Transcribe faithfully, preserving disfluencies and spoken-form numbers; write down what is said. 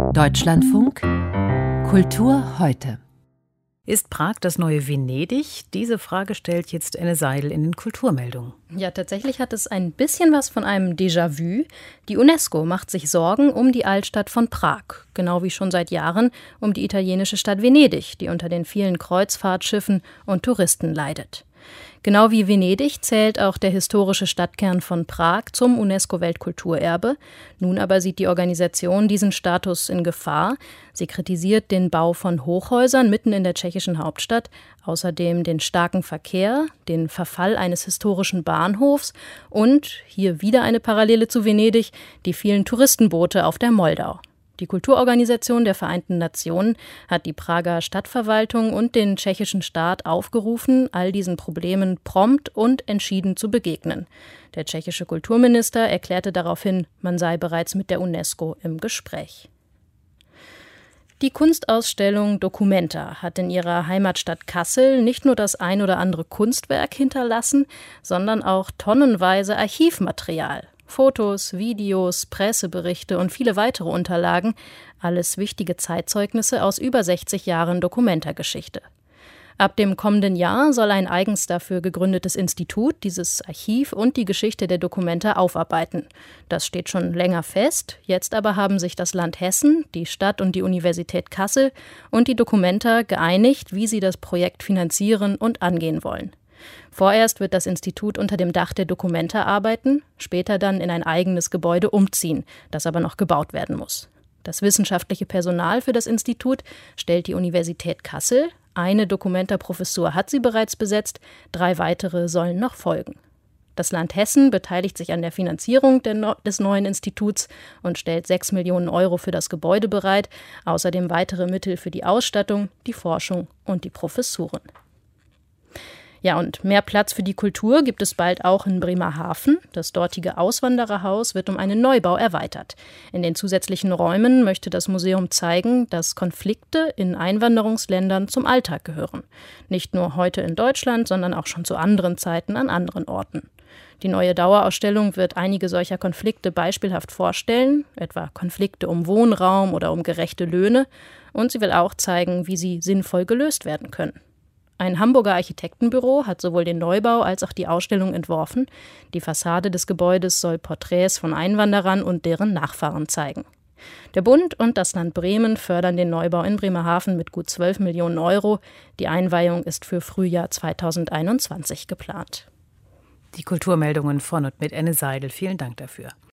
Deutschlandfunk Kultur heute. Ist Prag das neue Venedig? Diese Frage stellt jetzt Enne Seidel in den Kulturmeldungen. Ja, tatsächlich hat es ein bisschen was von einem Déjà-vu. Die UNESCO macht sich Sorgen um die Altstadt von Prag, genau wie schon seit Jahren um die italienische Stadt Venedig, die unter den vielen Kreuzfahrtschiffen und Touristen leidet. Genau wie Venedig zählt auch der historische Stadtkern von Prag zum UNESCO-Weltkulturerbe. Nun aber sieht die Organisation diesen Status in Gefahr. Sie kritisiert den Bau von Hochhäusern mitten in der tschechischen Hauptstadt, außerdem den starken Verkehr, den Verfall eines historischen Bahnhofs und, hier wieder eine Parallele zu Venedig, die vielen Touristenboote auf der Moldau. Die Kulturorganisation der Vereinten Nationen hat die Prager Stadtverwaltung und den tschechischen Staat aufgerufen, all diesen Problemen prompt und entschieden zu begegnen. Der tschechische Kulturminister erklärte daraufhin, man sei bereits mit der UNESCO im Gespräch. Die Kunstausstellung Documenta hat in ihrer Heimatstadt Kassel nicht nur das ein oder andere Kunstwerk hinterlassen, sondern auch tonnenweise Archivmaterial. Fotos, Videos, Presseberichte und viele weitere Unterlagen, alles wichtige Zeitzeugnisse aus über sechzig Jahren Documenta-Geschichte. Ab dem kommenden Jahr soll ein eigens dafür gegründetes Institut dieses Archiv und die Geschichte der Documenta aufarbeiten. Das steht schon länger fest, jetzt aber haben sich das Land Hessen, die Stadt und die Universität Kassel und die Documenta geeinigt, wie sie das Projekt finanzieren und angehen wollen. Vorerst wird das Institut unter dem Dach der Documenta arbeiten, später dann in ein eigenes Gebäude umziehen, das aber noch gebaut werden muss. Das wissenschaftliche Personal für das Institut stellt die Universität Kassel. Eine Documenta-Professur hat sie bereits besetzt, drei weitere sollen noch folgen. Das Land Hessen beteiligt sich an der Finanzierung des neuen Instituts und stellt sechs Millionen Euro für das Gebäude bereit, außerdem weitere Mittel für die Ausstattung, die Forschung und die Professuren. Ja, und mehr Platz für die Kultur gibt es bald auch in Bremerhaven. Das dortige Auswandererhaus wird um einen Neubau erweitert. In den zusätzlichen Räumen möchte das Museum zeigen, dass Konflikte in Einwanderungsländern zum Alltag gehören. Nicht nur heute in Deutschland, sondern auch schon zu anderen Zeiten an anderen Orten. Die neue Dauerausstellung wird einige solcher Konflikte beispielhaft vorstellen, etwa Konflikte um Wohnraum oder um gerechte Löhne. Und sie will auch zeigen, wie sie sinnvoll gelöst werden können. Ein Hamburger Architektenbüro hat sowohl den Neubau als auch die Ausstellung entworfen. Die Fassade des Gebäudes soll Porträts von Einwanderern und deren Nachfahren zeigen. Der Bund und das Land Bremen fördern den Neubau in Bremerhaven mit gut zwölf Millionen Euro. Die Einweihung ist für Frühjahr zweitausendeinundzwanzig geplant. Die Kulturmeldungen von und mit Enne Seidel. Vielen Dank dafür.